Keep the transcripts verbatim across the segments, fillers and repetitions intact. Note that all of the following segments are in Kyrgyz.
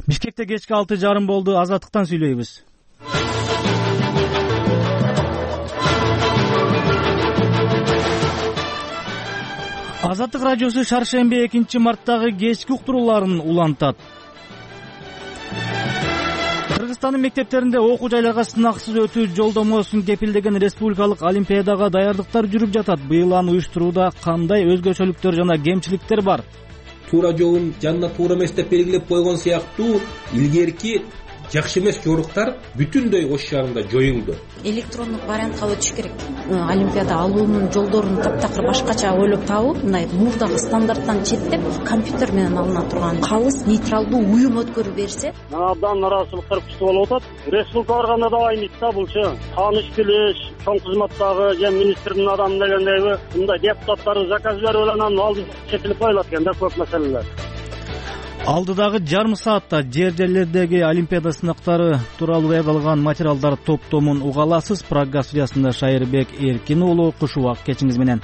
Бишкекте кечки алты жарым болду. Азаттыктан сүйлөйбүз. Азаттык радиосу шаршемби экинчи марттагы кечки уктурууларын улантат. Кыргызстандын мектептеринде окуу жайларга сынаксыз өтүү жолдомосун кепилдеген республикалык олимпиадага даярдыктар жүрүп жатат. Быйыл аны уюштурууда кандай өзгөчөлүктөр жана кемчиликтер бар? Туура жолун жанына туура эмес деп белгилеп койгон сыяктуу илгерки жакшы эмес жоруктар бүтүндөй Ош шаарында жоюлду. Электрондук вариантка өтүш керек. Олимпиада алуунун жолдорун таптакыр башкача ойлоп табып, мындай мурдагы стандарттан четтеп, компьютер менен алына турган калыс нейтралдуу уюм өткөрүп берсе, абдан нараазычылыктар күчтүү болуп атат. Республика барганда да айныйт да булчу. Тааныш билиш, чоң кызматтагы же министрдин адамы дегендейби, мындай депутаттарды заказ берип анан алдын чечилип коюлат экен да көп маселелер. Алдыдагы жарым саатта жер жерлердеги олимпиада сынактары тууралуу даярдалган материалдар топтомун уга аласыз. Программа студиясында Шайырбек Эркин уулу, кушубак кечиңиз менен.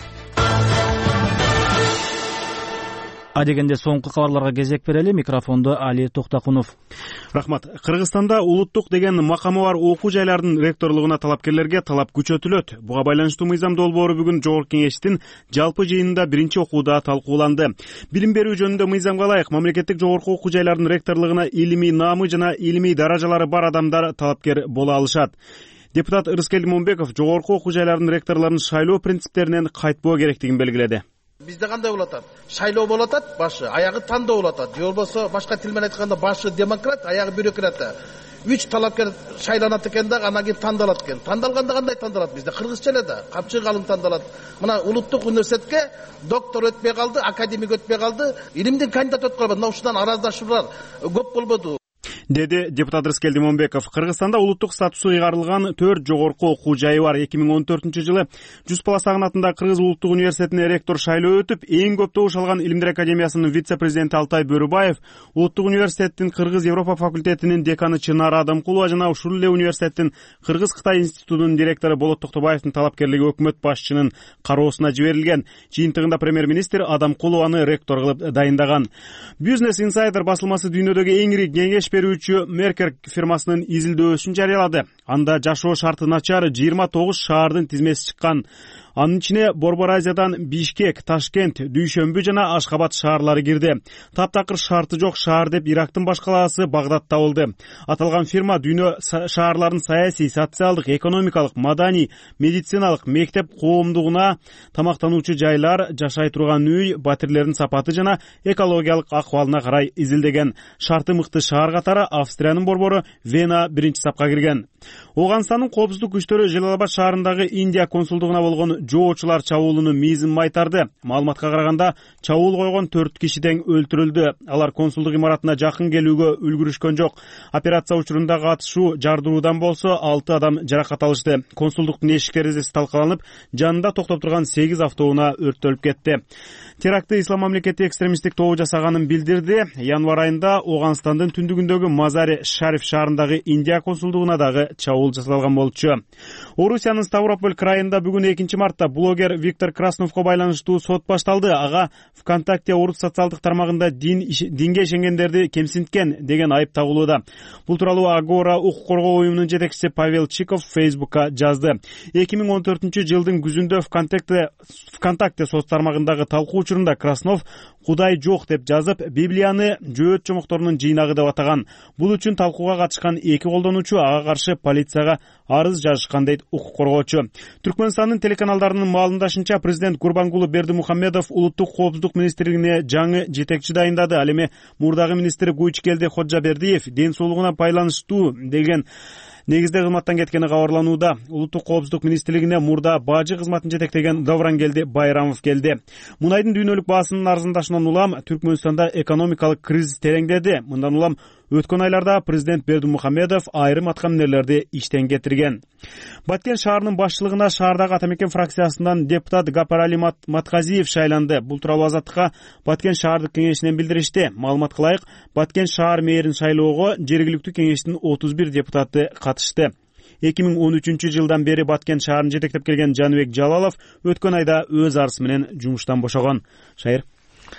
Адегенде соңку кабарларга кезек берели. Микрофондо Али Токтакунов. Рахмат. Кыргызстанда улуттук деген макамы бар окуу жайлардын ректорлугуна талапкерлерге талап күчөтүлөт. Буга байланыштуу мыйзам долбоору бүгүн Жогорку Кеңештин жалпы жыйынында биринчи окууда талкууланды. Билим берүү жөнүндө мыйзамга ылайык мамлекеттик жогорку окуу жайлардын ректорлугуна илимий наамы жана илимий даражалары бар адамдар талапкер боло алышат. Депутат Ырыскелди Момбеков жогорку окуу жайлардын ректорлорун шайлоо принциптеринен кайтпоо керектигин белгиледи. Бизде кандай болот атат? Шайлоо болот атат, башы, аягы тандоо болот атат. Же болбосо башка тил менен айтканда башы демократ, аягы бюрократ. Үч талапкер шайланат экен да, анан кийин тандалат экен. Тандалганда кандай тандалат? Бизде кыргызча эле да, капчык алым тандалат. Мына улуттук университетке доктор өтпөй калды, академик өтпөй калды, илимдин кандидаты өтүп калды. Мына ушундан араздашуулар көп болбоду, деди депутат Рыскелди Момбеков. Кыргызстанда улуттук статусу ыйгарылган төрт жогорку окуу жайы бар. эки миң он төртүнчү жылы Жүз Баласагын атындагы Кыргыз улуттук университетине ректор шайлоо өтүп, эң көп добуш алган Илимдер академиясынын вице-президенти Алтай Бөрүбаев, улуттук университеттин Кыргыз Европа факультетинин деканы Чынар Адамкулова жана ушул эле университеттин Кыргыз-Кытай институтунун директору Болот Токтобаевдин талапкерлиги өкмөт башчынын кароосуна жиберилген. Жыйынтыгында премьер-министр Адамкулованы ректор кылып дайындаган. Business Insider басылмасы дүйнөдөгү эң ири кеңеш берүүчү Меркер фирмасынын изилдөөсүн жарыялады. Анда жашоо шарты начар жыйырма тогуз шаардын тизмеси чыккан. Анын ичине Борбор Азиядан Бишкек, Ташкент, Дүйшөмбү жана Ашхабад шаарлары кирди. Таптакыр шарты жок шаар деп Ирактын баш калаасы Багдад табылды. Аталган фирма дүйнө шаарларын саясий, социалдык, экономикалык, маданий, медициналык, мектеп коомдугуна, тамактануучу жайлар, жашай турган үй, батирлердин сапаты жана экологиялык акыбалына карай изилдеген. Шарты мыкты шаар катары Австриянын борбору Вена биринчи сапка кирген. Оганстандын коопсуздук күчтөрү Жалалабад шаарындагы Индия консулдугуна болгон жоочулар чабуулуну миизин майтарды. Маалыматка караганда, чабуул койгон төрт киши тең өлтүрүлдү. Алар консулдук имаратына жакын келүүгө үлгүрүшкөн жок. Операция учурунда катышуу жардыруудан болсо алты адам жаракат алышты. Консулдуктун эшик терезеси талкаланып, жанында токтоп турган сегиз автоунаа өрттөлүп кетти. Терактты Ислам мамлекети экстремисттик тобу жасаганын билдирди. Январь айында Оганстандын түндүгүндөгү Мазари Шариф шаарындагы Индия консулдугуна дагы чабуул жасалган болчу. Орусиянын Ставрополь крайында бүгүн экинчи мартта блогер Виктор Красновго байланыштуу сот башталды. Ага ВКонтакте орус социалдык тармагында дин динге ишенгендерди кемсинткен деген айып тагылууда. Бул тууралуу Агора укук коргоо уюмунун жетекчиси Павел Чиков Фейсбукка жазды. эки миң он төртүнчү жылдын күзүндө ВКонтакте ВКонтакте соц тармагындагы талкуу учурунда Краснов Кудай жок деп жазып, Библияны жөөт чомокторунун жыйнагы деп атаган. Бул үчүн талкууга катышкан эки колдонуучу ага каршы полицияга арыз жазышкан дейт укук коргоочу. Түркмөнстандын телеканалдарынын маалымдашынча, президент Гурбангулы Бердимухамедов улуттук коопсуздук министрлигине жаңы жетекчи дайындады. Ал эми мурдагы министр Гуйчкелди Ходжабердиев ден соолугуна байланыштуу деген негизде кызматтан кеткени кабарланууда. Улуттук коопсуздук министрлигине мурда бажы кызматын жетектеген Даврангелди Байрамов келди. Мунайдын дүйнөлүк баасынын арзандашынан улам Түркмөнстанда экономикалык кризис тереңдеди. Мындан улам өткөн айларда президент Бердимухамедов айрым аткаминерлерди иштен кетирген. Баткен шаарынын башчылыгына шаардагы Ата мекен фракциясынан депутат Гапарали Матказиев шайланды. Бул тууралуу Азаттыкка Баткен шаардык кеңешинен билдиришти. Маалыматка ылайык, Баткен шаар мэрин шайлоого жергиликтүү кеңештин отуз бир депутаты катышты. эки миң он үчүнчү жылдан бери Баткен шаарын жетектеп келген Жаныбек Жалалов өткөн айда өз арызы менен жумуштан бошогон. Шайыр.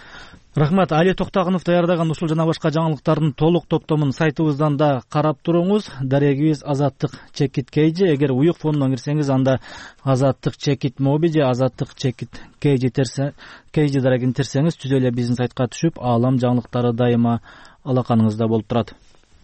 Рахмат. Али Токтогунов даярдаган ушул жана башка жаңылыктардын толук топтомун сайтыбыздан да карап туруңуз. Дарегибиз Азаттык Чекит Кейжи. Эгер уюк фондон кирсеңиз, анда Азаттык Чекит Моби же Азаттык Чекит Кейжи терсе Кейжи дарегин терсеңиз, түз эле биздин сайтка түшүп, аалам жаңылыктары дайыма алаканыңызда болуп турат.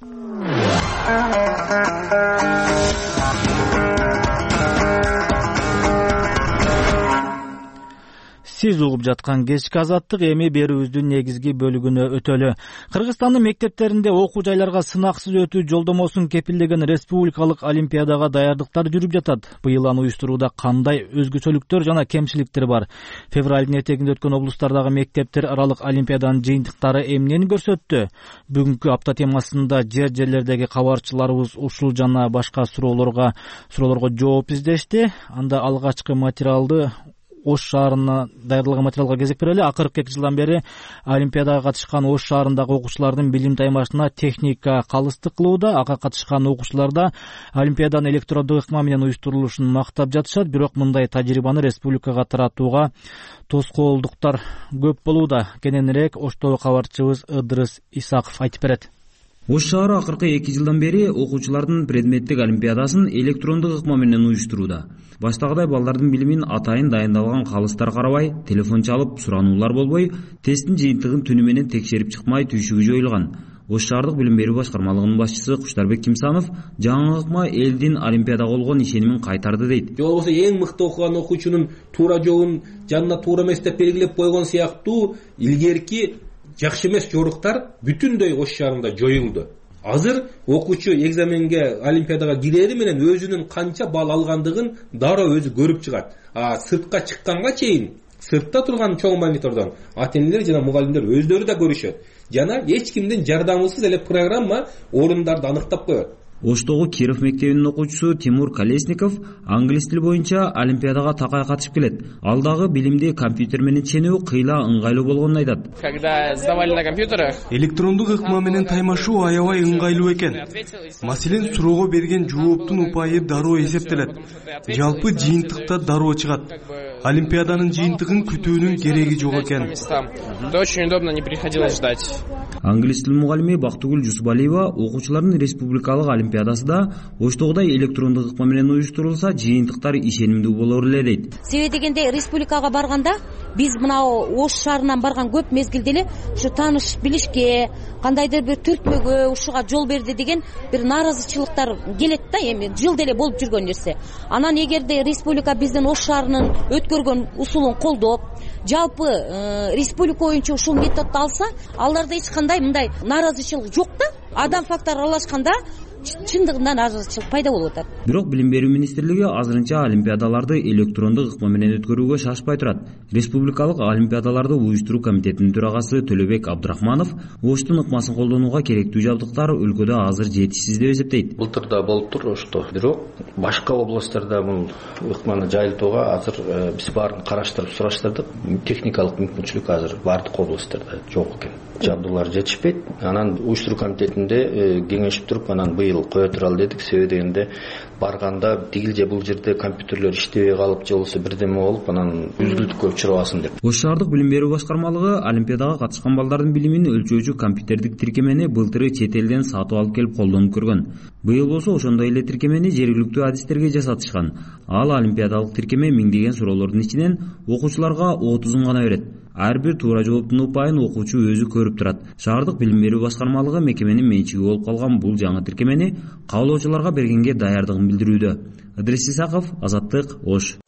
Сиз угуп жаткан кечки Азаттык эми берүүбүздүн негизги бөлүгүнө өтөлү. Кыргызстандын мектептеринде окуу жайларга сынаксыз өтүү жолдомосун кепилдеген республикалык олимпиадага даярдыктар жүрүп жатат. Быйыл аны уюштурууда кандай өзгөчөлүктөр жана кемчиликтер бар? Февралдын этегинде өткөн облустардагы мектептер аралык олимпиаданын жыйынтыктары эмнени көрсөттү? Бүгүнкү апта темасында жер жерлердеги кабарчыларыбыз ушул жана башка суроолорго суроолорго жооп издешти. Анда алгачкы материалды Ош шаарына даярдалган материалга кезек берели. Акыркы эки жылдан бери олимпиадага катышкан Ош шаарындагы окуучулардын билим таймашына техника калыстык кылууда. Ага катышкан окуучуларда олимпиаданын электрондук ыкма менен уюштурулушун мактап жатышат. Бирок мындай тажрыйбаны республикага таратууга тоскоолдуктар көп болууда. Кененирээк Оштогу кабарчыбыз Ыдырыс Исаков айтып берет. Ош шаары акыркы эки жылдан бери окуучулардын предметтик олимпиадасын электрондук ыкма менен уюштурууда. Баштагыдай балдардын билимин атайын дайындалган калыстар карабай, телефон чалып сурануулар болбой, тесттин жыйынтыгын түнү менен текшерип чыкмай түйшүгү жоюлган. Ош шаардык билим берүү башкармалыгынын башчысы Куштарбек Кимсанов жаңы ыкма элдин олимпиадага болгон ишенимин кайтарды дейт. Же болбосо эң мыкты окуган окуучунун туура жолун жанына туура эмес деп белгилеп койгон сыяктуу илгерки жакшы эмес жоруктар бүтүндөй Ош шаарында жоюлду. Азыр окуучу экзаменге олимпиадага кирери менен өзүнүн канча балл алгандыгын дароо өзү көрүп чыгат. А сыртка чыкканга чейин сыртта турган чоң монитордон ата-энелер жана мугалимдер өздөрү да көрүшөт. Жана эч кимдин жардамысыз эле программа орундарды аныктап коет. Оштогу Киров мектебинин окуучусу Тимур Колесников англис тили боюнча олимпиадага такай катышып келет. Ал дагы билимди компьютер менен ченүү кыйла ыңгайлуу болгонун айтат. Когда сдавали на компьютерах, электрондук ыкма менен таймашуу аябай ыңгайлуу экен. Маселен, суроого берген жооптун упайы дароо эсептелет. Жалпы жыйынтыкта дароо чыгат. Олимпиаданын жыйынтыгын күтүүнүн кереги жок экен. Это очень удобно, не приходилось ждать. Англис тил мугалими Бактыгүл Жусубалиева окуучулардын республикалык олимпиадасында Оштогудай электрондук ыкма менен уюштурулса, жыйынтыктар ишенимдүү болор эле дейт. Себеби дегенде республикага барганда биз мына Ош шаарынан барган көп мезгилде эле ушу тааныш билишке, кандайдыр бир түртмөгө ушуга жол берди деген бир нааразычылыктар келет да, эми жылда эле болуп жүргөн нерсе. Анан эгерде республика биздин Ош шаарынын өткөргөн усулун колдоп, жалпы республика боюнча ушул методду алса, аларда эч кандай мындай нааразычылык жок да. Адам фактор аралашканда чындыгында нааразычылык пайда болуп атат. Бирок билим берүү министрлиги азырынча олимпиадаларды электрондук ыкма менен өткөрүүгө шашпай турат. Республикалык олимпиадаларды уюштуруу комитетинин төрагасы Төлөбек Абдрахманов Оштун ыкмасын колдонууга керектүү жабдыктар өлкөдө азыр жетишсиз деп эсептейт. Былтыр да болуп тур Ошто. Бирок башка областтарда бул ыкманы жайылтууга азыр биз баарын караштырып сураштырдык. Техникалык мүмкүнчүлүк азыр бардык областтарда жок экен. Жабдуулар жетишпейт. Анан уюштуруу комитетинде кеңешип туруп, анан быйыл кое туралы дедик. Себеби дегенде барганда тигил же бул жерде компьютерлер иштебей калып, же болбосо бирдеме болуп, анан үзгүлтүккө учурабасын деп. Ош шаардык билим берүү башкармалыгы олимпиадага катышкан балдардын билимин өлчөөчү компьютердик тиркемени былтыры чет элден сатып алып келип колдонуп көргөн. Быйыл болсо ошондой эле тиркемени жергиликтүү адистерге жасатышкан. Ал олимпиадалык тиркеме миңдеген суроолордун ичинен окуучуларга отузун гана берет. Ар бир туура жооптун упайын окуучу өзү көрүп турат. Шаардык билим берүү башкармалыгы мекеменин менчиги болуп калган бул жаңы тиркемени каалоочуларга бергенге даярдыгын билдирүүдө. Ыдырыс Исаков, Азаттык, Ош.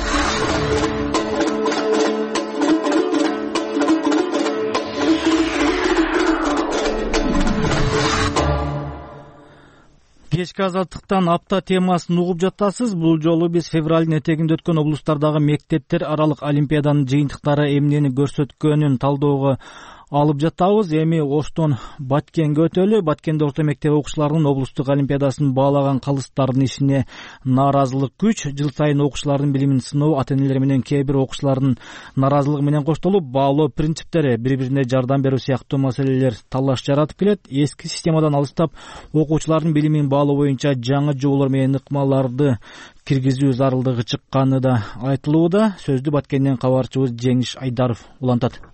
Кечки Азаттыктан апта темасын угуп жатасыз. Бул жолу биз февралдын этегинде өткөн облустардагы мектептер аралык олимпиаданын жыйынтыктары эмнени көрсөткөнүн талdoого алып жатабыз. Эми Оштон Баткенге өтөлү. Баткенде орто мектеп окуучуларынын облустук олимпиадасын баалаган калыстардын ишине нааразылык күч. Жыл сайын окуучулардын билимин сыноо, ата-энелер менен кээ бир окуучулардын нааразылыгы менен коштолуп, баалоо принциптери, бири-бирине жардам берүү сыяктуу маселелер талаш жаратып келет. Эски системадан алыстап, окуучулардын билимин баалоо боюнча жаңы жоболор менен ыкмаларды киргизүү зарылдыгы чыкканы да айтылууда. Сөздү Баткенден кабарчыбыз Жеңиш Айдаров улантат.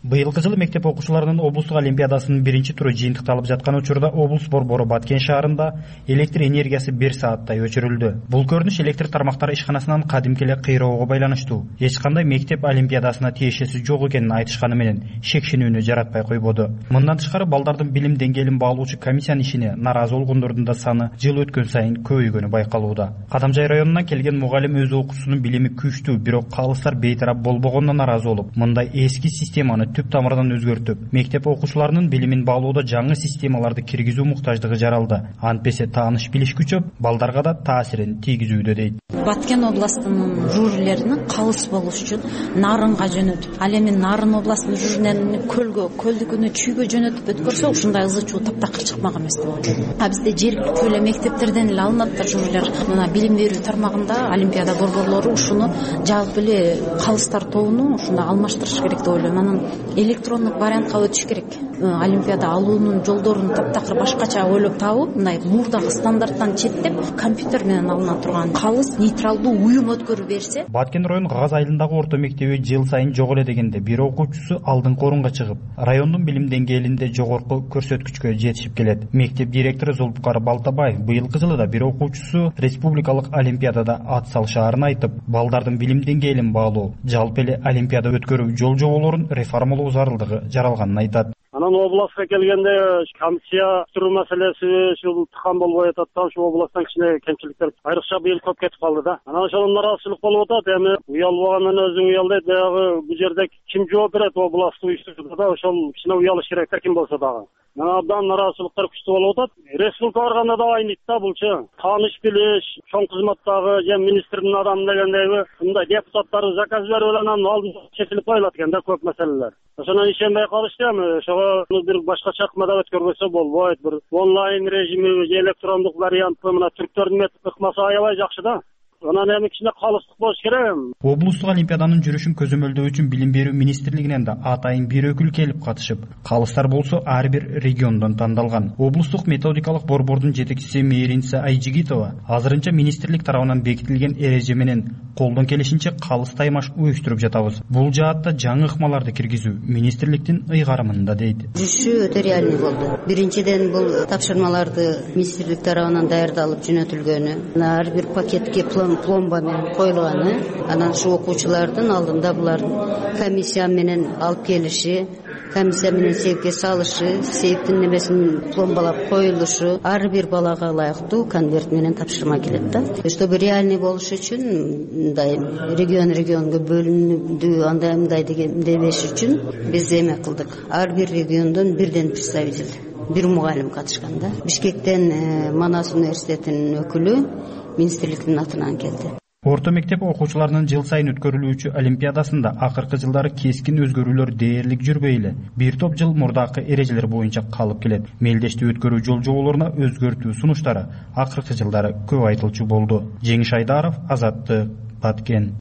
Быйылкы жылы мектеп окуучуларынын облустук олимпиадасынын биринчи туру жыйынтыкталып жаткан учурда облус борбору Баткен шаарында электр энергиясы бир сааттай өчүрүлдү. Бул көрүнүш электр тармактары ишканасынан кадимки эле кыйроого байланыштуу. Эч кандай мектеп олимпиадасына тиешеси жок экенин айтышканы менен шекшенүүнү жаратпай койбоду. Мындан тышкары балдардын билим деңгээлин баалоочу комиссиянын ишине нааразы болгондордун да саны жыл өткөн сайын көбөйгөнү байкалууда. Кадамжай районунан келген мугалим өз окуучусунун билими күчтүү, бирок калыстар бейтарап болбогонуна нааразы болуп, мындай эски системаны түп тамырдан өзгөртүп, мектеп окуучуларынын билимин баалоодо жаңы системаларды киргизүү муктаждыгы жаралды. Антпесе тааныш билиш күчөп, балдарга да таасирин тийгизүүдө дейт. Баткен областынын жюрилерин калыс болуш үчүн Нарынга жөнөтүп, ал эми Нарын областынын жюрилерин көлгө, көлдүкүнө чүйгө жөнөтүп өткөрсө, ушундай ызы чуу таптакыр чыкмаган эмес деп ойлойм. А бизде жергиликтүү эле мектептерден эле алынат да жюрилер. Мына билим берүү тармагында олимпиада борборлору ушуну жалпы эле калыстар тобуну ушундай алмаштырыш керек деп ойлойм. Анан электрондук вариантка өтүш керек. Олимпиада алуунун жолдорун таптакыр башкача ойлоп табып, мындай мурдагы стандарттан четтеп, компьютер менен алына турган калыс нейтралдуу уюм өткөрүп берсе. Баткен район Гагаз айылындагы орто мектеби жыл сайын жок эле дегенде бир окуучусу алдыңкы орунга чыгып, райондун билим деңгээлинде жогорку көрсөткүчкө жетишип келет. Мектеп директору Зулпукар Балтабаев быйылкы жылы да бир окуучусу республикалык олимпиадада ат салышаарын айтып, балдардын билим деңгээлин баалоо, жалпы эле олимпиада өткөрүү жол жоболорун реформалоо зарылдыгы жаралганын айтат. Анан областка келгенде комиссия туруу маселеси ушул тыкан болбой атат да, ошол областтан кичине кемчиликтер айрыкча быйыл көп кетип калды да. Анан ошол нааразычылык болуп атат. Эми уялбагандан өзүң уялдайт, баягы бул жерде ким жооп берет областтык уюштурууда да, ошол кичине уялыш керек да ким болсо дагы. Мына абдан нааразычылыктар күчтүү болуп атат. Республика барганда да айныйт да булчу. Тааныш билиш, чоң кызматтагы же министрдин адамы дегендейби, мындай депутаттар заказ берип эле анан алдын чечилип коюлат экен да көп маселелер. Ошондон ишенбей калышты эми. Ошого бир башкача ыкмада өткөрбөсө болбойт. Бир онлайн режими же электрондук вариантты мына түрктөрдүн ыкмасы аябай жакшы да. Анан эми кичине калыстык болуш керек. Облустук олимпиаданын жүрүшүн көзөмөлдөө үчүн билим берүү министрлигинен да атайын бир өкүл келип катышып, калыстар болсо ар бир региондон тандалган. Облустук методикалык борбордун жетекчиси Мээринса Айжигитова азырынча министрлик тарабынан бекитилген эреже менен колдон келишинче калыс таймаш уюштуруп жатабыз. Бул жаатта жаңы ыкмаларды киргизүү министрликтин ыйгарымында дейт. Жүрүшү өтө реальный болду. Биринчиден бул тапшырмаларды министрлик тарабынан даярдалып жөнөтүлгөнү, ар бир пакетке пломба менен коюлганы, анан ушу окуучулардын алдында булар комиссия менен алып келиши, комиссия менен сейфке салышы, сейфтин немесин пломбалап коюлушу, ар бир балага ылайыктуу конверт менен тапшырма келет да. Чтобы реальный болуш үчүн, мындай регион регионго бөлүнүдү, андай мындай деген дебеш үчүн биз эме кылдык. Ар бир региондон бирден представитель, бир мугалим катышкан да. Бишкектен Манас университетинин өкүлү министрликтин атынан келди. Орто мектеп окуучуларынын жыл сайын өткөрүлүүчү олимпиадасында акыркы жылдары кескин өзгөрүүлөр дээрлик жүрбөй эле бир топ жыл мурдакы эрежелер боюнча калып келет. Мелдешти өткөрүү жол жоболоруна өзгөртүү сунуштары акыркы жылдары көп айтылчу болду. Жеңиш Айдаров, Азаттык, Баткен.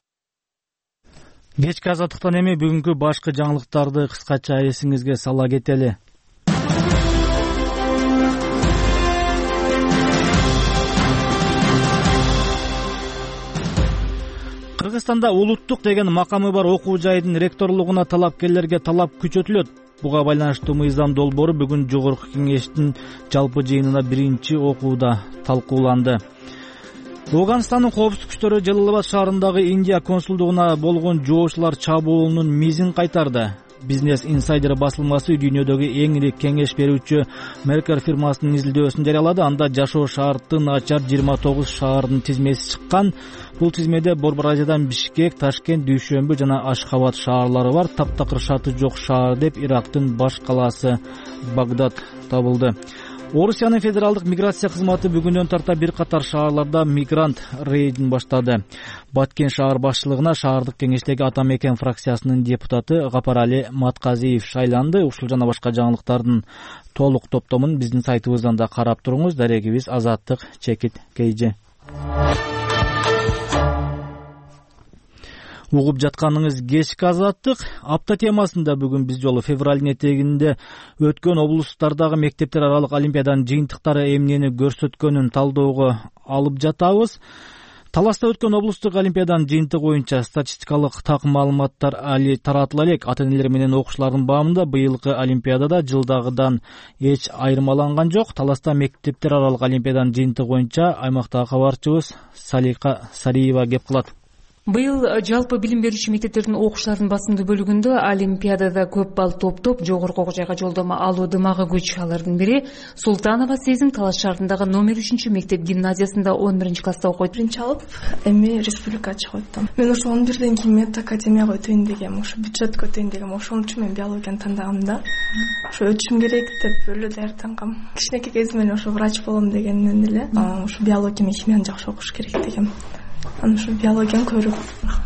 Кечки азаттыктан эми бүгүнкү башкы жаңылыктарды кыскача эсиңизге сала кетели. Кыргызстанда улуттук деген макамы бар окуу жайдын ректорлугуна талапкерлерге талап күчөтүлөт. Буга байланыштуу мыйзам долбоору бүгүн жогорку кеңештин жалпы жыйынында биринчи окууда талкууланды. Афганистандын коопсуздук күчтөрү Жалалабад шаарындагы Индия консулдугуна болгон жоошулар чабуулунун мизин кайтарды. Бизнес инсайдер басылмасы дүйнөдөгү эң ири кеңеш берүүчү Меркер фирмасынын изилдөөсүн жарыялады. Анда жашоо шарты начар жыйырма тогуз шаардын тизмеси чыккан. Бул тизмеде Борбор Азиядан Бишкек, Ташкент, Дүйшөмбү жана Ашхабад шаарлары бар. Таптакыр шарты жок шаар деп Ирактын баш калаасы Багдад табылды. Орусиянын федералдык миграция кызматы бүгүндөн тарта бир катар шаарларда мигрант рейдин баштады. Баткен шаар башчылыгына шаардык кеңештеги Ата Мекен фракциясынын депутаты Гапарали Матказиев шайланды. Ушул жана башка жаңылыктардын толук топтомун биздин сайтыбыздан да карап туруңуз. Дарегибиз Азаттык Чекит Кейжи. Угуп жатканыңыз кечки азаттык. Апта темасында бүгүн биз жолу февралдын этегинде өткөн облустардагы мектептер аралык олимпиаданын жыйынтыктары эмнени көрсөткөнүн талдөөгө алып жатабыз. Таласта өткөн облустук олимпиаданын жыйынтыгы боюнча статистикалык так маалыматтар али таратыла элек. Ата-энелер менен окуучулардын баамында быйылкы олимпиадада жылдагыдан эч айырмаланган жок. Таласта мектептер аралык олимпиаданын жыйынтыгы боюнча аймактагы кабарчыбыз Салика Сариева кеп кылат. Быйыл жалпы билим берүүчү мектептердин окуучуларынын басымдуу бөлүгүндө олимпиадада көп балл топтоп жогорку окуу жайга жолдомо алуу дымагы күч. Алардын бири Султанова Сезим Талас шаарындагы номер үчүнчү мектеп гимназиясында он биринчи класста окуйт. Биринчи алып, эми республикага чыгып аттым. Мен ошо он бирден кийин мед академияга өтөйүн дегем, ошо бюджетке өтөйүн дегем. Ошон үчүн мен биологияны тандагам да. Ошо өтүшүм керек деп өлө даярдангам. Кичинекей кезимден эле ошо врач болом дегенден эле ошо биология менен химияны жакшы окуш керек дегем. Анан ушу биологияны көрүп,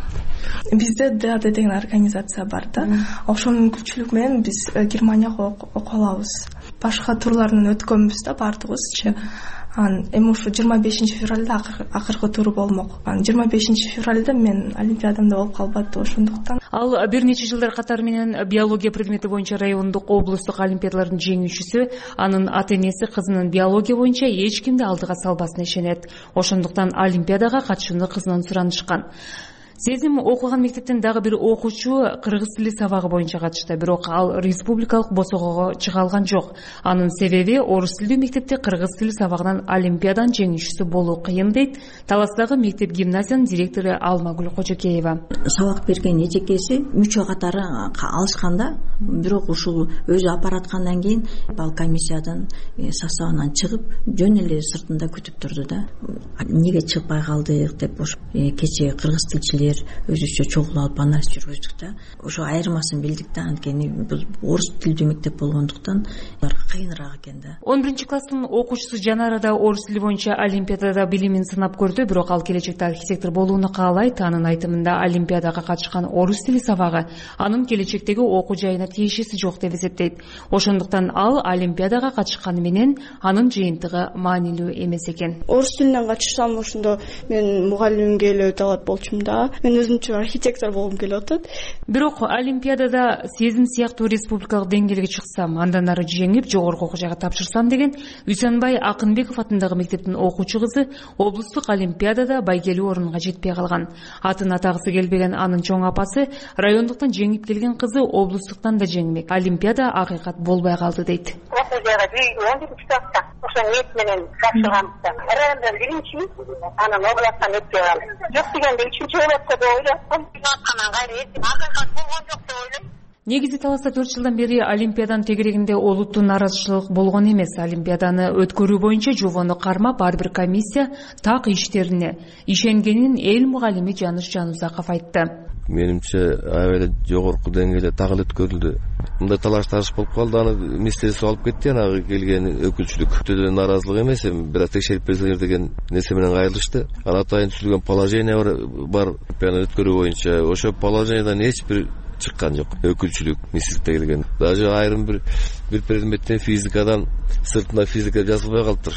бизде ДАД деген организация бар да. Ошонун күчүлүгү менен биз Германияга окуп алабыз. Башка турларынан өткөнбүз да бардыгыбызчы. Анан эми ушу жыйырма бешинчи февралда акыркы туру болмок. Анан жыйырма бешинчи февралда мен олимпиадамда болуп калбады, ошондуктан. Ал бир нече жылдар катары менен биология предмети боюнча райондук, облустук олимпиадалардын жеңүүчүсү. Анын ата-энеси кызынын биология боюнча эч кимди алдыга салбасына ишенет. Ошондуктан олимпиадага катышууну кызынан суранышкан. Сезим окуган мектептен дагы бир окуучу кыргыз тили сабагы боюнча катышты, бирок ал республикалык босогого чыга алган жок. Анын себеби орус тилдүү мектепте кыргыз тили сабагынан олимпиаданын жеңүүчүсү болуу кыйын дейт Таластагы мектеп гимназиянын директору Алмагүл Кожокеева. Сабак берген эжекеси мүчө катары алышканда, бирок ушул өзү апараткандан кийин бал комиссиядан составынан чыгып, жөн эле сыртында күтүп турду да. Эмнеге чыкпай калдык деп ошо кечээ кыргыз тилчилер өзүчө чогуу алып анализ жүргүздүк да. Ошо айырмасын билдик да, анткени бул орус тилдүү мектеп болгондуктан кыйыныраак экен да. он биринчи класстын окуучусу Жанара да орус тили боюнча олимпиадада билимин сынап көрдү, бирок ал келечекте архитектор болууну каалайт. Анын айтымында олимпиадага катышкан орус тили сабагы анын келечектеги окуу жайына тиешеси жок деп эсептейт. Ошондуктан ал олимпиадага катышканы менен анын жыйынтыгы маанилүү эмес экен. Орус тилинен катышсам ошондо мен мугалимимге эле өтө алат болчумун да. Мен өзүмчө архитектор болгум келип атат. Бирок олимпиадада Сезим сыяктуу республикалык деңгээлге чыксам, андан ары жеңип жогорку окуу жайга тапшырсам деген Үсөнбай Акынбеков атындагы мектептин окуучу кызы облустук олимпиадада байгелүү орунга жетпей калган. Атын атагысы келбеген анын чоң апасы райондуктан жеңип келген кызы облустуктан да жеңмек. Олимпиада акыйкат болбой калды дейт. Окуу жайга он биринчи класста ошо ниет менен тапшырганбызда. Райондон биринчи, анан областтан өтпөй калды. Жок дегенде үчүнчү болот деп ойлоптум. Аткандан кайра эч акыйкат болгон жок деп ойлойм. Негизи Таласта төрт жылдан бери олимпиаданын тегерегинде олуттуу нааразычылык болгон эмес. Олимпиаданы өткөрүү боюнча жобону кармап ар бир комиссия так иштерине ишенгенин эл мугалими Жаныш Жанузаков айтты. Менимче аябай жогорку деңгээлде так эле өткөрүлдү. Мындай талаш тарыш болуп калды, аны министрликке алып кетти, аны келген өкүлчүлүк өтө нааразылык эмес, бирок текшерип берсеңер деген нерсе менен кайрылышты. Аны атайын түзүлгөн положение бар олимпиаданы өткөрүү боюнча. Ошо положениядан эч бир чыккан жок. Өкүлчүлүк министрликте келген. Даже айрым бир бир предметтен физикадан сыртында физика жазылбай калыптыр.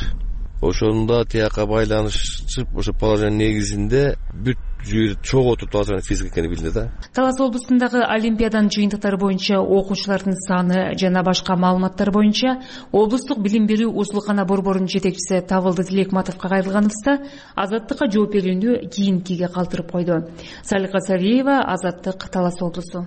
Ошондо тияка байланышып, ошо положение негизинде бүт жүйө чогултуп алган физика экени билди да. Талас облусундагы олимпиаданын жыйынтыктары боюнча окуучулардын саны жана башка маалыматтар боюнча облустук билим берүү узулкана борборунун жетекчиси Табылды Тилекматовго кайрылганыбызда азаттыкка жооп берүүнү кийинкиге калтырып койду. Салика Сариева, Азаттык, Талас облусу.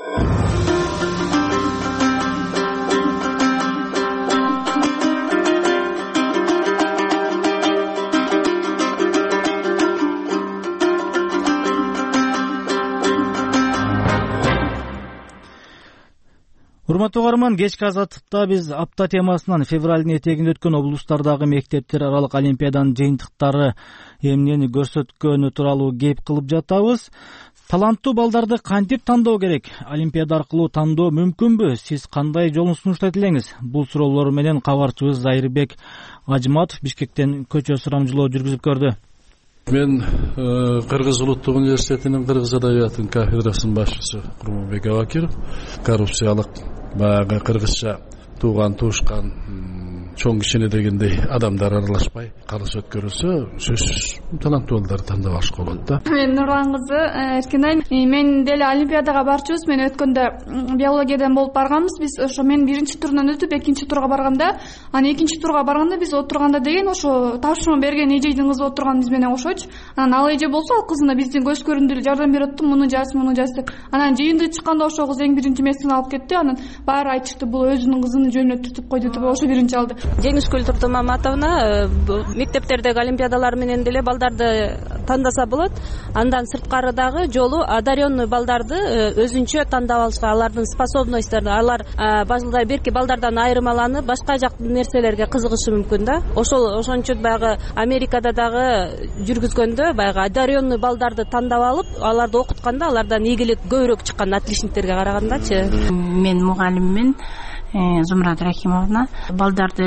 Урматтуу угарман, кечки азаттыкта биз апта темасынан февралдын этегинде өткөн облустардагы мектептер аралык олимпиаданын жыйынтыктары эмнени көрсөткөнү тууралуу кеп кылып жатабыз. Таланттуу балдарды кантип тандоо керек? Олимпиада аркылуу тандоо мүмкүнбү? Сиз кандай жолун сунуштайт элеңиз? Бул суроолор менен кабарчыбыз Зайырбек Ажматов Бишкектен көчө сурамжылоо жүргүзүп көрдү. Мен Кыргыз улуттук университетинин кыргыз адабиятынын кафедрасынын башчысы Курманбек Абакиров коррупциялык баягы кыргызча тууган туушкан чоң кичине дегендей адамдар аралашпай калыс өткөрүлсө сөзсүз таланттуу балдарды тандап алышка болот да. Мен Нурлан кызы Эркинай. Мен деле олимпиадага барчубуз. Мен өткөндө биологиядан болуп барганбыз. Биз ошо мен биринчи турунан өтүп экинчи турга барганда, анан экинчи турга барганда биз отурганда деген ошо тапшырма берген эжейдин кызы отурган биз менен кошочу. Анан ал эже болсо ал кызына биздин көз көрүндү жардам берип атты, муну жаз, муну жаз деп. Анан жыйынды чыкканда ошо кыз эң биринчи месин алып кетти. Анан баары айтышты, бул өзүнүн кызын жөнүнө түртүп койду деп, ошо биринчи алды. Жеңишкүл Турту Маматовна мектептердеги олимпиадалар менен деле балдарды тандаса болот. Андан сырткары дагы жолу одаренный балдарды өзүнчө тандап алышка, алардын способностьторун, алар башында берки балдардан айырмаланып, башка жак нерселерге кызыгышы мүмкүн да. Ошол ошончо баягы Америкада дагы жүргүзгөндө баягы одаренный балдарды тандап алып, аларды окутканда алардан ийгилик көбүрөөк чыккан отличниктерге карагандачы. Мен мугалиммин, Зумрат Рахимовна. Балдарды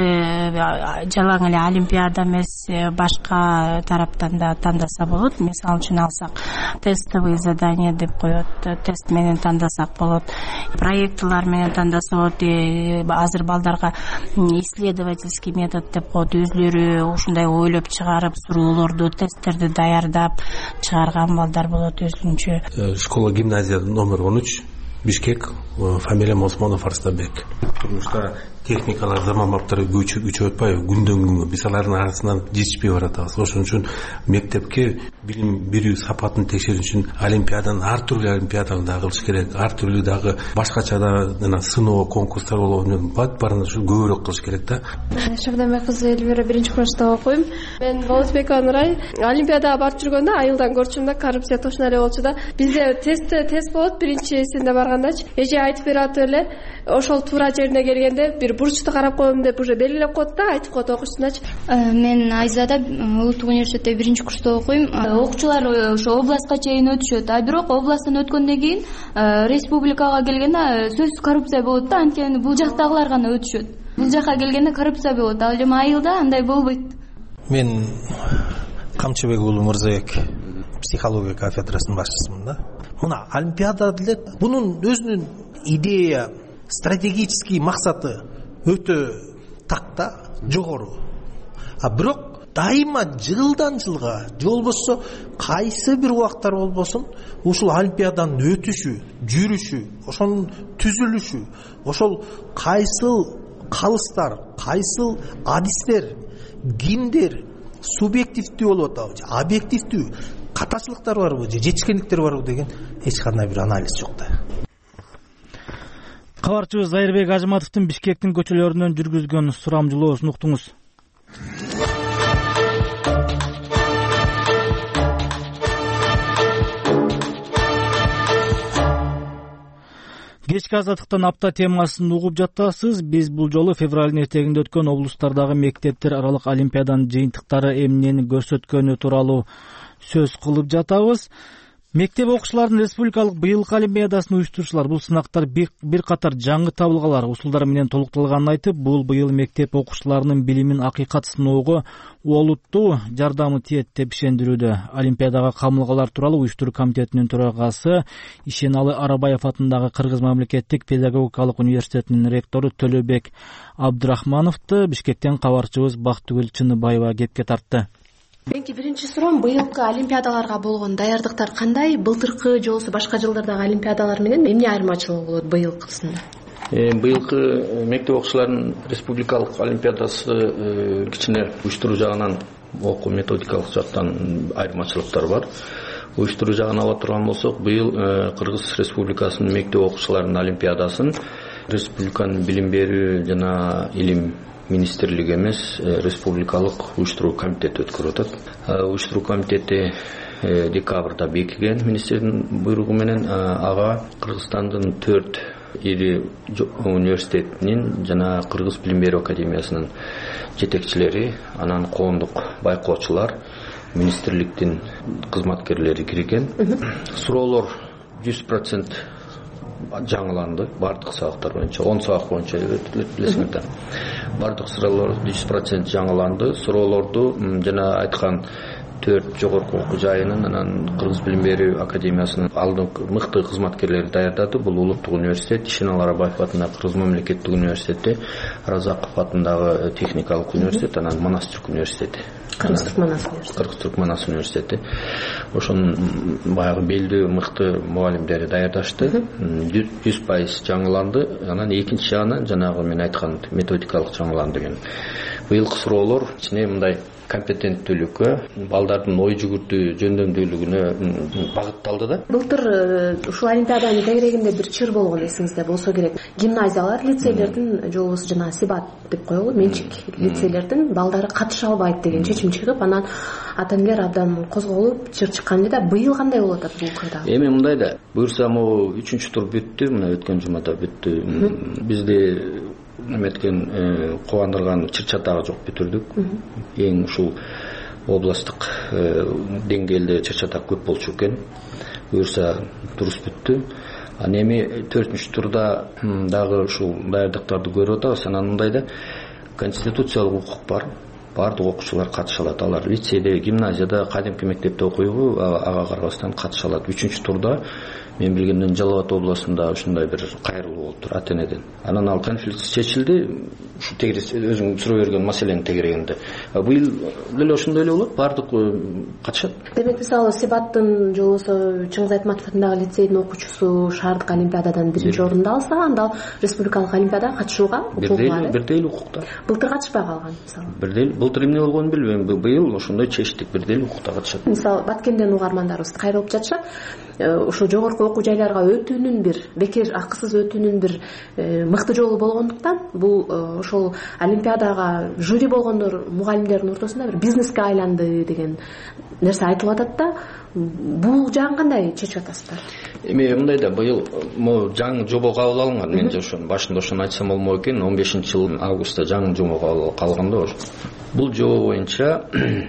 жалаң эле олимпиада эмес, башка тараптан да тандаса болот. Мисалы үчүн алсак, тестовый задание деп коет, тест менен тандасак болот. Проектлар менен тандаса болот. Азыр балдарга исследовательский метод деп коет, өзлөрү ушундай ойлоп чыгарып, суроолорду, тесттерди даярдап чыгарган балдар болот өзүнчө. Школа гимназия номер он үч, Бишкек, фамилиям Осмонов Арстабек. Турмушта техникалар заман баптары күчөп атпайбы, күндөн күнгө биз алардын арасынан жетишпей баратабыз. Ошон үчүн мектепке билим берүү сапатын текшерүү үчүн олимпиаданын ар түрдүү олимпиаданы да кылыш керек. Ар түрдүү дагы башкача да сыноо конкурстар болот, баарын ушу көбүрөөк кылыш керек да. Шабданбек кызы Эльвира биринчи курста окуйм. Мен Болотбекова Нурай. Олимпиадага барып жүргөндө айылдан көрчүм да, коррупция точно эле болчу да. Бизде тест тест болот биринчисинде баргандачы. Эже айтып берип эле, ошол туура жерине келгенде бир бурчту карап коем деп уже белгилеп коет да, айтып коет окуучусуначы. Мен Айзада улуттук университетте биринчи курста окуйм. Окуучулар ошо областка чейин өтүшөт, а бирок областтан өткөндөн кийин республикага келгенде сөзсүз коррупция болот да, анткени бул жактагылар гана өтүшөт. Бул жака келгенде коррупция болот, ал эми айылда андай болбойт. Мен Камчыбек уулу Мырзабек, психология кафедрасынын башчысымын да. Мына олимпиада деле бунун өзүнүн идея, стратегический максаты өтө такта, жогору. А бирок дайыма жылдан жылга, же болбосо кайсы бир убактар болбосун, ушул олимпиаданын өтүшү, жүрүшү, ошонун түзүлүшү, ошол кайсыл калыстар, кайсыл адистер, кимдер субъективдүү болуп атабы, же объективдүү катачылыктар барбы, же жетишкендиктер барбы деген эч кандай бир анализ жок да. Кабарчыбыз Зайырбек Ажыматовдун Бишкектин көчөлөрүнөн жүргүзгөн сурамжылоосун уктуңуз. Кечки азаттыктан апта темасын угуп жатасыз. Биз бул жолу февралдын этегинде өткөн облустардагы мектептер аралык олимпиаданын жыйынтыктары эмнени көрсөткөнү тууралуу сөз кылып жатабыз. Мектеп окуучуларынын республикалык быйылкы олимпиадасын уюштуруучулар бул сынактар бир катар жаңы табылгалар, усулдар менен толукталганын айтып, бул быйыл мектеп окуучуларынын билимин акыйкат сыноого олуттуу жардамы тиет деп ишендирүүдө. Олимпиадага камылгалар тууралуу уюштуруу комитетинин төрагасы Ишеналы Арабаев атындагы Кыргыз мамлекеттик педагогикалык университетинин ректору Төлөбек Абдрахмановду Бишкектен кабарчыбыз Бактыгүл Чыныбаева кепке тартты. Бенки биринчи суроом, быйылкы олимпиадаларга болгон даярдыктар кандай? Былтыркы же болбосо башка жылдардагы олимпиадалар менен эмне айырмачылыгы болот быйылкысында? Быйылкы мектеп окуучуларынын республикалык олимпиадасы кичине уюштуруу жагынан, окуу методикалык жактан айырмачылыктар бар. Уюштуруу жагын ала турган болсок, быйыл Кыргыз Республикасынын мектеп окуучуларынын олимпиадасын республиканын билим берүү жана илим министрлиги эмес, республикалык уюштуруу комитети өткөрүп атат. Уюштуруу комитети декабрда бекиген министрдин буйругу менен, ага Кыргызстандын төрт ири университетинин жана Кыргыз билим берүү академиясынын жетекчилери, анан коомдук байкоочулар, министрликтин кызматкерлери кирген. Суроолор жүз процент жаңыланды, бардык сабактар боюнча, он сабак боюнча билесиңер. Бардык суроолор жүз процент жаңыланды. Суроолорду жана айткан төрт жогорку окуу жайынын анан Кыргыз билим берүү академиясынын алдыңкы мыкты кызматкерлери даярдады. Бул улуттук университет, Ишенал Арабаев атындагы Кыргыз мамлекеттик университети, Разаков атындагы техникалык университет, анан Манас Түрк университети. Кыргыз Түркманас университети. Кыргыз Түркманас университети. Ошонун баягы белдүү мыкты мугалимдери даярдашты. жүз пайыз жаңыланды. Анан экинчи жагынан жанагы мен айткан методикалык жаңыланды деген. Быйылкы суроолор ичине мындай компетенттүүлүккө, балдардын ой жүгүртүү жөндөмдүүлүгүнө багытталды да. Былтыр ушул олимпиаданын тегерегинде бир чыр болгон, эсиңизде болсо керек. Гимназиялар, лицейлердин жолубусу жана Сибат деп коелу, менчик лицейлердин балдары катыша албайт деген чечим чыгып, анан ата-энелер абдан козголуп, чыр чыккан эле да. Быйыл кандай болуп атат бул кырда? Эми мындай да, буюрса могу үчүнчү тур бүттү, мына өткөн жумада бүттү. Бизде неметкен кубандырган чыр чатагы жок, бүтүрдүк. Эң ушул областтык деңгээлде чыр чатак көп болчу экен. Буюрса туруш бүттү. Анан эми төртүнчү турда дагы ушул даярдыктарды көрүп атабыз. Анан мындай да, конституциялык укук бар. Бардык окуучулар катыша алат. Алар лицейде, гимназияда, кадимки мектепте окуйбу, ага карабастан катыша алат. Үчүнчү турда мен билгенден Жалал Абад областында ушундай бир кайрылуу болуптур ата-энеден. Анан ал конфликт чечилди. Ушу тегерес өзүң суроо берген маселенин тегерегинде. Быйыл деле ошондой эле болот, бардык катышат. Демек, мисалы Сибаттын жолусу Чыңгыз Айтматов атындагы лицейдин окуучусу шаардык олимпиададан биринчи орунду алса, анда республикалык олимпиадага катышууга укугу бар. Бирдей укукта. Былтыр катышпай калган мисалы. Бирдей. Былтыр эмне болгонун билбейм. Быйыл ошондой чечтик, бирдей укукта катышат. Мисалы Баткенден угармандарыбыз кайрылып жатышат. Ошо жогорку окуу жайларга өтүүнүн бир бекер акысыз өтүүнүн бир мыкты жолу болгондуктан бул ошол олимпиадага жюри болгондор мугалимдердин ортосунда бир бизнеске айланды деген нерсе айтылып атат да. Бул жагын кандай чечип атасыздар? Эми мындай да, быйыл могу жаңы жобо кабыл алынган. Мен ошону башында ошону айтсам болмок экен. он бешинчи жылдын августта жаңы жобо кабыл алганда бул жобо боюнча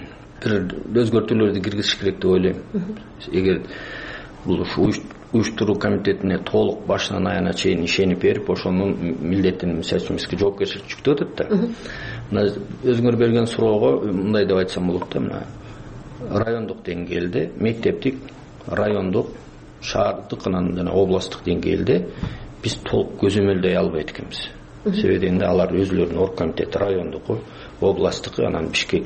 бир өзгөртүүлөрдү киргизиш керек деп ойлойм. Эгер бул уюштуруу комитетине толук башынан аягына чейин ишенип берип, ошонун милдетин мисалы үчүн бизге жоопкерчилик жүктөп атат да. Мына өзүңөр берген суроого мындай деп айтсам болот да, мына райондук деңгээлде, мектептик, райондук, шаардык, анан жана областтык деңгээлде биз толук көзөмөлдөй албайт экенбиз. Себеби энди алар өзүлөрүнүн оргкомитети, райондуку, областтыкы, анан Бишкек,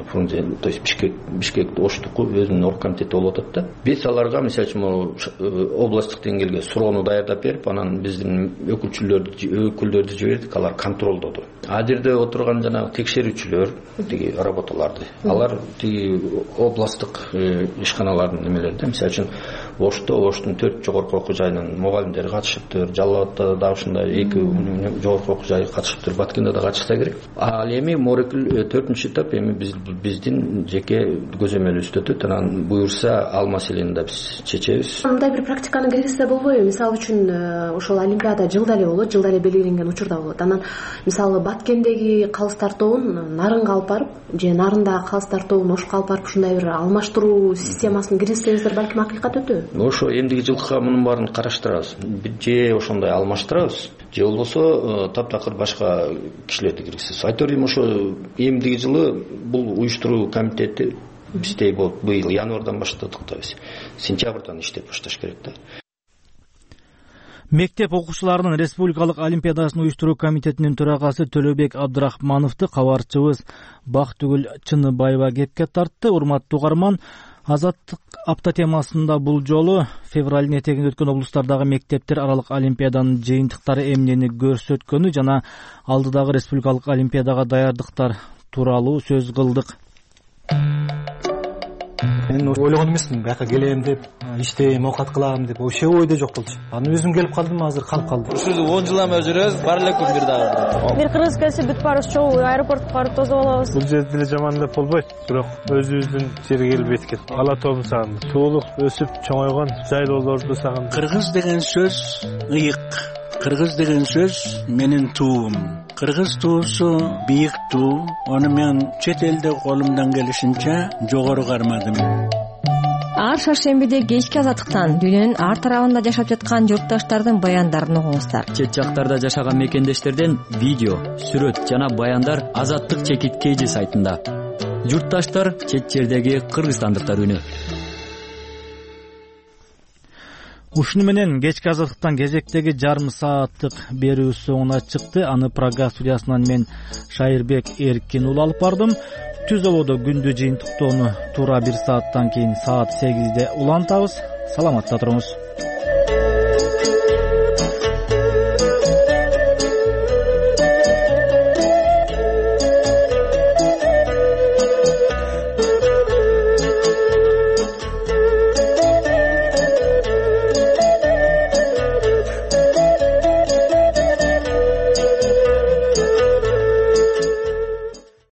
то есть Бишкек, Бишкек Оштуку өзүнүн оргкомитети болуп атат да. Биз аларга мисалы үчүн областтык деңгээлге суроону даярдап берип, анан биздин өкүлчүлөрдү өкүлдөрдү жибердик, алар контролдоду. А жерде отурган жанагы текшерүүчүлөр, тиги работаларды, алар тиги областтык ишканалардын немелерде, мисалы үчүн Ошто, Оштун төрт жогорку окуу жайынын мугалимдери катышыптыр, Жалал Абадта да ушундай эки жогорку окуу жай катышыптыр, Баткенде да катышса керек. Ал эми төртүнчү этап эми биз биздин жеке көзөмөлүбүздө өтөт. Анан буюрса ал маселени да биз чечебиз. Мындай бир практиканы киргизсе болбойбу? Мисалы үчүн ошол олимпиада жылда эле болот, жылда эле белгиленген учурда болот. Анан мисалы Баткендеги калыс тартоонун Нарынга алып барып, же Нарындагы калыс тартоонун Ошко алып барып ушундай бир алмаштыруу системасын киргизсеңиздер балким акыйкат өтө. Ошо эмдиги жылкыга мунун баарын караштырабыз. Же ошондой алмаштырабыз, же болбосо таптакыр башка кишилерди киргизебиз. Айтор эми ошо эмдиги жылы бул уюштуруу комитети бизде болуп, быйыл январдан баштадык да биз. Сентябрдан иштеп башташ керек да. Мектеп окуучуларынын республикалык олимпиадасын уюштуруу комитетинин төрагасы Төлөбек Абдрахмановду кабарчыбыз Бактыгүл Чыныбаева кепке тартты. Урматтуу угарман, Азаттык апта темасында бул жолу февралдын этегинде өткөн облустардагы мектептер аралык олимпиаданын жыйынтыктары эмнени көрсөткөнү жана алдыдагы республикалык олимпиадага даярдыктар тууралуу сөз кылдык. Мен ойлогон эмесмин, бияка келем деп, иштейм, оокат кылам деп, вообще ойдо жок болчу. Анан өзүм келип калдым, азыр калып калдым. Ушул он жылдан бери жүрөбүз, бар эле күн бир дагы. Бир кыргыз келсе бүт барыбыз чогуу аэропортко барып тосуп алабыз. Бул жерде деле жаман деп болбойт, бирок өзүбүздүн жерге келип эткет. Ала тообун сагындым. Туулук өсүп чоңойгон жайлоолорду сагындым. Кыргыз деген сөз ыйык. Кыргыз деген сөз менин туум. Кыргыз туусу бийик туу. Аны мен чет элде колумдан келишинче жогору кармадым. Ар шаршембиде кечки азаттыктан дүйнөнүн ар тарабында жашап жаткан журтташтардын баяндарын угуңуздар. Чет жактарда жашаган мекендештерден видео, сүрөт жана баяндар Азаттык чекит кейжи сайтында. Журтташтар, чет жердеги кыргызстандыктар күнү. Ушуну менен кечки азаттыктан кезектеги жарым сааттык берүү соңуна чыкты. Аны Прага студиясынан мен Шайырбек Эркин уулу алып бардым. Түз ободо күндү жыйынтыктоону туура бир сааттан кийин саат сегизде улантабыз. Саламатта туруңуз.